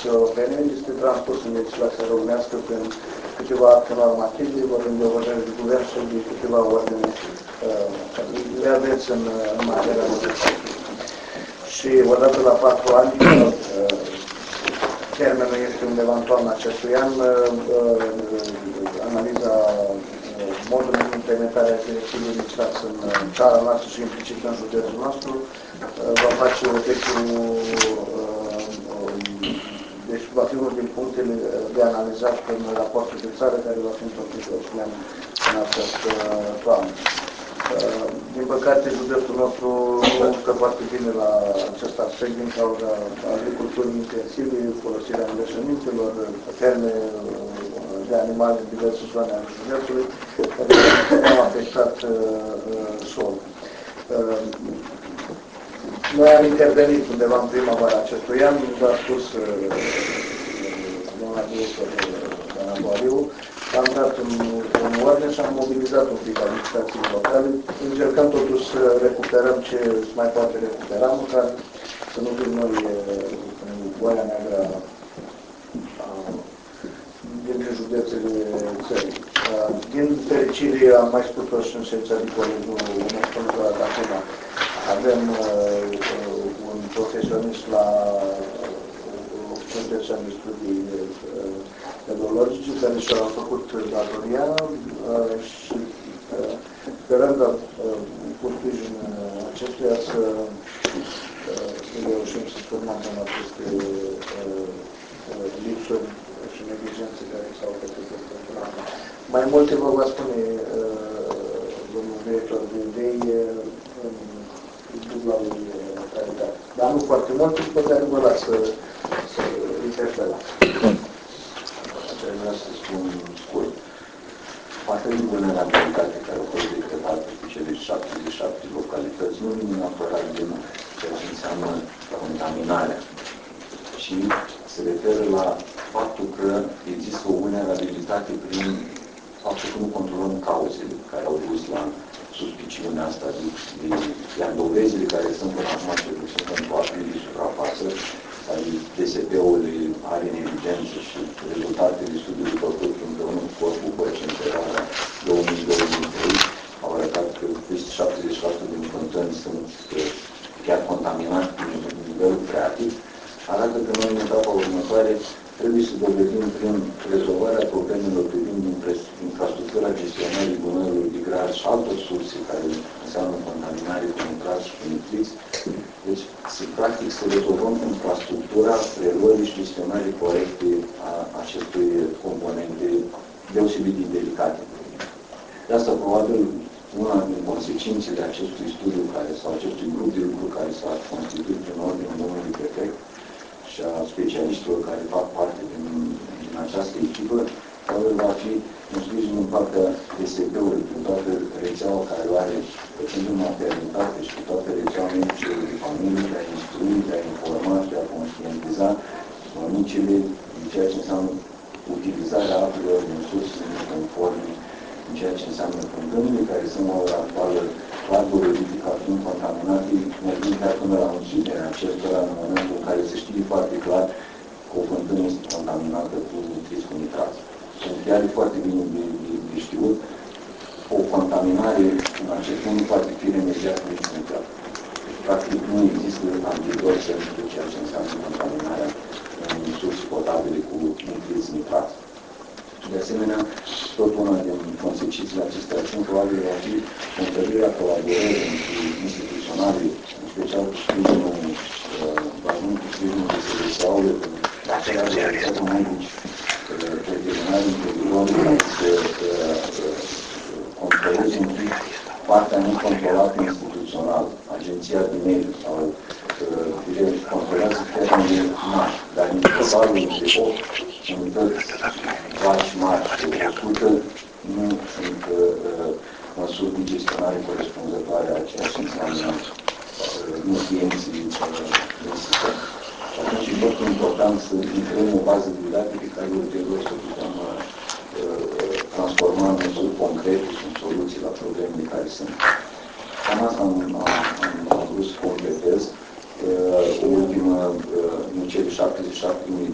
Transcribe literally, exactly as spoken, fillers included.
europene este transpus în legislația românească prin câteva acte normative, vorbim de o hotărâre de guvern și de câteva ordine le aveți în, în materia legislativă. Și odată la patru ani, termenul este undeva în toamna acestui an, analiza modului de implementare a directivei legislați în țara noastră și implicit în județul nostru, va face obiectul, deci va fi unul din punctele de analizat în raportul de țară care va fi întocmit, o spuneam, în această toamnă. Din păcate, județul nostru nu stă foarte bine la acest aspect din cauza agriculturii intensive, folosirea îngrășămintelor, ferme de animale în diverse zone ale județului, care au afectat solul. Noi am intervenit undeva în primăvara acestui an, v-a spus doamna director doamna Boariu, am dat în, în ordine și am mobilizat un pic administrațiile locale, încercăm totuși să recuperăm ce se mai poate recupera, măcar să nu fim noi în boia neagră dintre județele țării. Din fericire, am mai spus-o și în ședința de colegiu, nu spun doar de acum, avem uh, un profesionist la Oficiul Special de Studii uh, Pedologice, care și-a făcut datoria uh, și uh, sperăm că uh, cu sprijin acestuia să, uh, să reușim să surmontăm aceste uh, lipsuri și neglijențe care s-au făcut în an. Mai multe vă va spune uh, domnul director de idei în dubla lui calitate. Dar nu foarte mult, pe care vă las să, să interpelați. Aș vrea să spun scurt. Partea de vulnerabilitate care a fost decretată cu cele șaptezeci și șapte localități nu vine neapărat din ceea ce înseamnă contaminarea, ci se referă la faptul că există o vulnerabilitate prin faptul că nu controlăm cauzele care au dus la suspiciunea asta, de, de, iar dovezile care sunt până acum ce sunt în toate de suprafață, ale D S P-ului are în evidență și rezultatele studiului făcut împreună cu Corpul Păcii în perioada două mii două mii trei au arătat că peste șaptezeci la sută din fântâni sunt chiar contaminate prin nivelul freatic, arată că noi în etapa următoare trebuie să dovedim prin rezolvarea problemelor privind infrastructura gestionării gunoiului de gras și altor surse care înseamnă contaminare cu nitrat și cu nitriți. Deci, să, practic, să rezolvăm infrastructura preluării și gestionării corecte a acestui componente deosebit de delicate. De asta, probabil, una din consecințele acestui studiu care, sau acestui grup de lucru care s-a constituit în ordinul domnului prefect și a specialiștilor care fac parte din, din această echipă, probabil va fi un sprijin din partea D S P-ului, cu toată rețeaua care o are pentru maternitate și cu toată rețeaua medicilor de familie, de a instrui, de a informa, de a conștientiza mămicile în ceea ce înseamnă utilizarea apelor din surse conforme, în ceea ce înseamnă fântânile, care sunt la ora actuală largul ridica fiind contaminate, mergând chiar până la un super acestora în momentul în care se știe foarte clar că o fântână este contaminată cu nitriți, cu nitrați. Sunt chiar foarte bine de, de, de știut, o contaminare în acest punct nu poate fi remediată niciodată. Practic nu există antidot pentru ceea ce înseamnă contaminarea în surse potabile cu nitriți, nitrați. De asemenea, tot una din consecințele acestei acțiuni probabil va fi întărirea colaborării instituționale, în special cu sprijinul bazânul cu sprijinul de rețeaule, de aceea realizează medici veterinari interiori care să controleze un pic partea necontrolată instituțională, agenția de mediu sau controlează fermele mari, dar în totalul de opt unități vaci mari de o sută nu sunt uh, măsuri de gestionare corespunzătoare a ceea ce înseamnă nutrienții din sistem. Și atunci e foarte important să creăm o bază de date pe care ulterior să putem uh, transforma în măsuri concrete și în soluții la problemele care sunt. Cam asta am, am, am vrut să completez. Uh, o ultimă, uh, în cele șaptezeci și șapte unități